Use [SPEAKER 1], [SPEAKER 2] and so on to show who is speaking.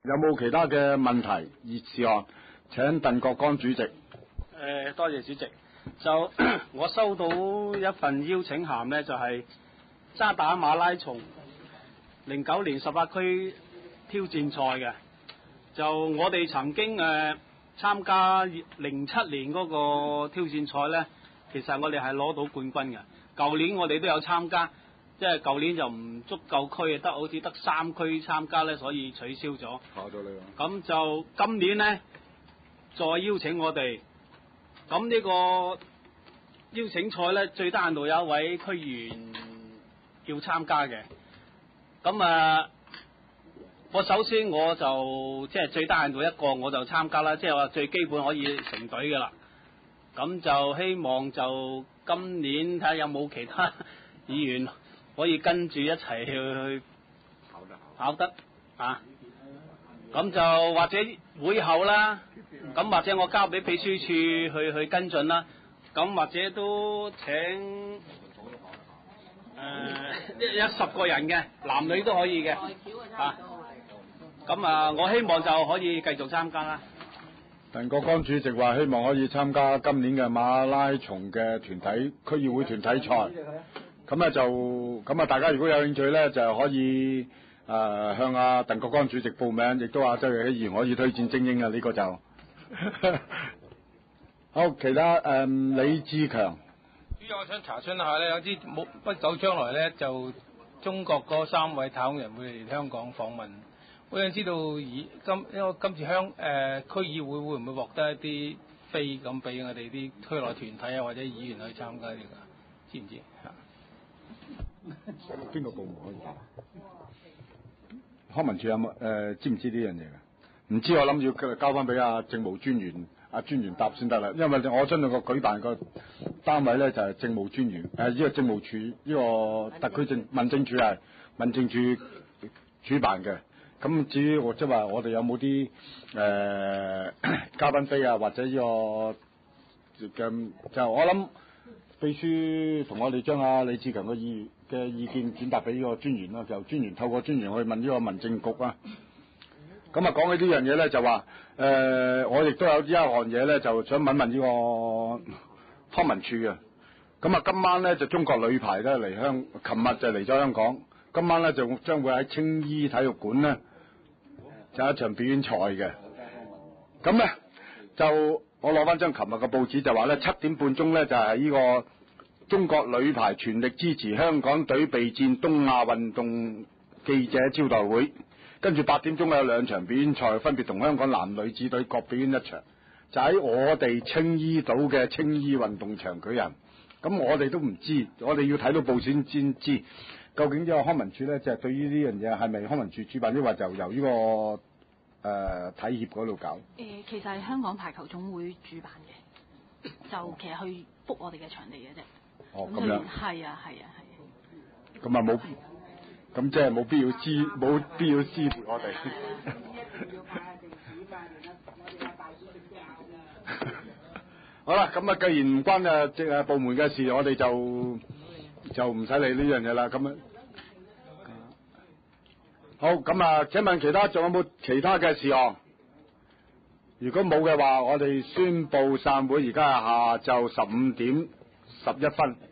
[SPEAKER 1] 有冇其他嘅問題熱事項？請鄧國光主席。
[SPEAKER 2] 多謝主席。就我收到一份邀請函呢，就係渣打馬拉松09年18區挑戰賽嘅。就我哋曾經參加07年嗰個挑戰賽呢，其實我哋係攞到冠軍嘅。舊年我哋都有參加，即係舊年就唔足夠區，好似得3區參加呢，所以取消咗。咁就今年呢，再邀請我哋。咁呢個邀請賽呢，最低限度有一位區議員要參加嘅。咁我首先我就即係最低限度一個我就參加啦，即係話最基本可以成隊㗎啦。咁就希望就今年睇下有冇其他議員可以跟住一齊去跑得啊。咁就或者會後啦，咁或者我交俾秘書處去跟進啦。咁或者都請有10個人嘅，男女都可以嘅啊。咁我希望就可以繼續參加啦。
[SPEAKER 1] 鄧國光主席話希望可以參加今年嘅馬拉松嘅團體區議會團體賽。咁大家如果有興趣咧，就可以向阿鄧國光主席報名，亦都話周日議員可以推薦精英啊，呢個就好。其他李志強，
[SPEAKER 3] 主席，我想查詢下咧，有啲不久將來咧，就中國嗰3位太空人會嚟香港訪問。我想知道今次區議會會唔會獲得一啲飛咁俾我哋啲區內團體啊或者議員去參加呢個？知唔知？
[SPEAKER 1] 邊個部門可以答？康文署有冇知唔知呢樣嘢嘅？唔知，我諗要交翻俾阿政務專員專員答先得啦。因為我相信個舉辦個單位咧就係政務專員呢個政務處呢個特區民政處係民政處主辦嘅。咁至於即係話我哋有冇啲嘉賓飛啊或者呢個嘅就我諗秘書同我哋將阿李志強嘅意見轉達俾呢個專員啦，就專員透過專員去問呢個民政局啊。咁講起呢樣嘢咧，就話我亦都有一項嘢咧，就想問呢個康文署嘅。咁今晚咧就中國女排咧琴日就嚟咗香港，今晚咧就將會喺青衣體育館咧就有一場表演賽嘅。咁咧就我攞翻張琴日嘅報紙就話咧7點半鐘咧就係呢個中國女排全力支持香港隊備戰東亞運動記者招待會，跟住8點鐘有2場表演賽，分別同香港男女子隊各表演1場，就喺我哋青衣島嘅青衣運動場舉行。咁我哋都唔知，我哋要睇到報先知究竟呢個康文署咧，就係對於呢樣嘢係咪康文署主辦，抑或就由呢個體協嗰度搞？
[SPEAKER 4] 其實係香港排球總會主辦嘅，就其實去 book 我哋嘅場地嘅啫。
[SPEAKER 1] 哦，咁樣。係
[SPEAKER 4] 啊。
[SPEAKER 1] 咁冇，咁即係冇必要支持我哋。好啦，咁既然唔關部門嘅事，我哋就唔使理呢樣嘢啦。咁樣好，咁請問仲有冇其他嘅事項？如果冇嘅話，我哋宣布散會。而家係下晝15點11分。